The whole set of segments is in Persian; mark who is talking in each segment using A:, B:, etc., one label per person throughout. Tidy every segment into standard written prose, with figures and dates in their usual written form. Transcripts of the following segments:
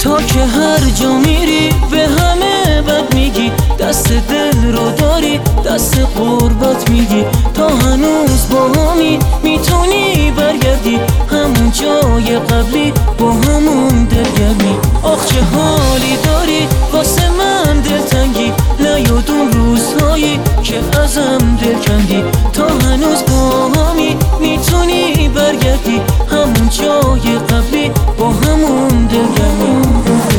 A: تا که هر جا میری به همه بد میگی، دست دل رو داری دست قربت میدی، تا هنوز با همی میتونی برگردی همون جای قبلی با همون دلگرمی. آخ چه حالی داری واسه من دلتنگی، نیاد اون روزهایی که ازم دل کندی، تا هنوز با همی میتونی برگردی همون جای قبلی با همون دلگرمی.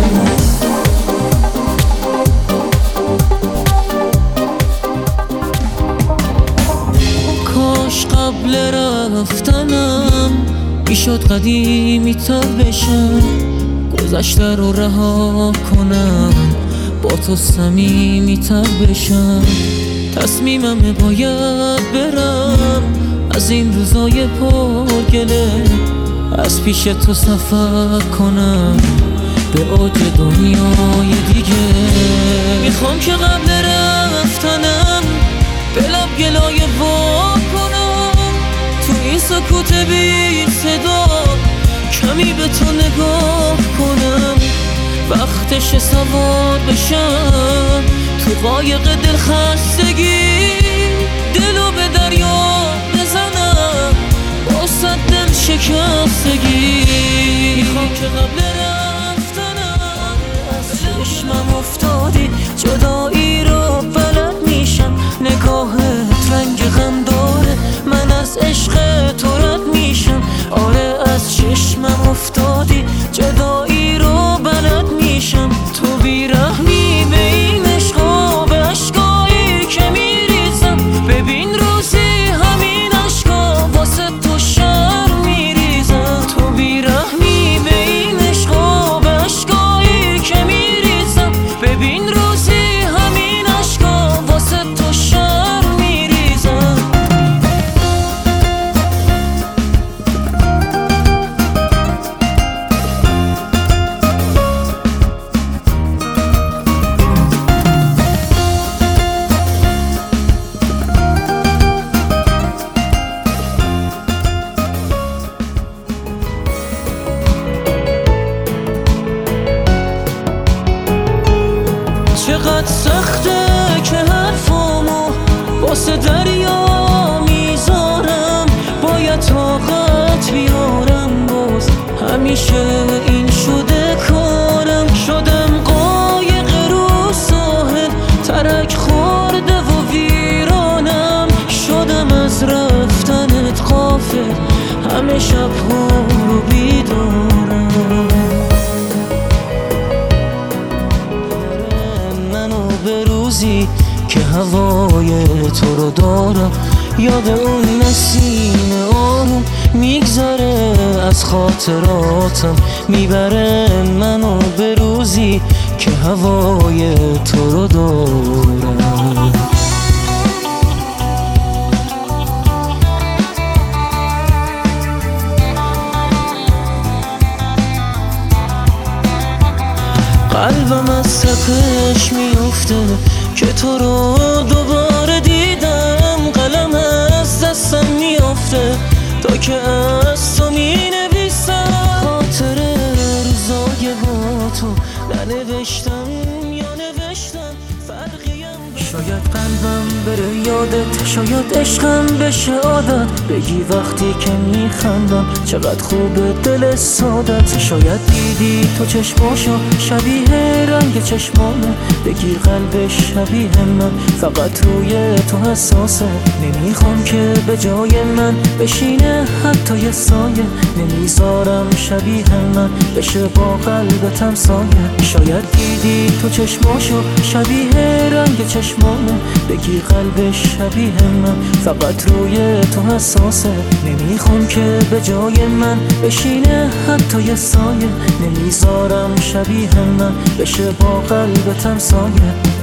A: کاش قبل رفتنم میشد قدیمی تر بشم، گذشته رو رها کنم با تو صمیمی تر بشم. تصمیمم باید برم از این روزای پرگله، از پیش تو سفر کنم به اوج دنیای دیگه. میخوام که قبل رفتنم به لب گلایه وا کنم، تو این سکوت بی صدا کمی به تو نگاه کنم. وقتش سوار بشم تو قایق دل خستگی، دلو به دریا بزنم با صد دل شکستگی. میخوام که قبل رفتنم از چشمم افتادی جدایی رو بلد میشم، نگاهت رنگ غم داره من از عشق تو رد میشم. آره از چشمم افتادی جدایی رو بلد میشم، تو بیرحمی به این عشق و به عشقایی که میریزم. ببین روزی همین عشقا واسه تو شر میریزم، تو بیرحمی به این عشق و به عشقایی که میریزم. ببین روزی همین عشقا واسه تو شر میریزم. چقدر سخته که حرفامو واسه دریا میذارم، باید طاقت بیارم باز همیشه این شده کارم. شدم قایق رو ساحل ترک خورده و ویرانم، شدم از رفتنت غافل همه شبها رو بیدارم. به روزی که هوای تو رو دارم، یاد اون نسیم آروم میگذره از خاطراتم، میبره منو به روزی که هوای تو رو دارم. قلبم از تپش میفته که تو رو دوباره دیدم، قلم از دستم میافته تا که از تو مینویسم. خاطر روزای با تو ننوشتم یا نوشتم فرقیم. شاید قلبم بره یادت، شاید عشقم بشه عادت، بگی وقتی که میخندم چقدر خوبه دل سادت. شاید دیدی تو چشماشو شبیه رنگ چشمانه، بگی قلبش شبیه من فقط روی تو حساسه. نمیخوام که به جای من بشینه حتی یه سایه، نمیذارم شبیه من بشه با قلبتم سایه. شاید دیدی تو چشماشو شبیه رنگ چشمانه، بگی قلبش شبیه من فقط روی تو حساسه. نمیخوام که به جای من بشینه حتی یه سایه، نمیذارم شبیه من بشه با قلبتم سایه.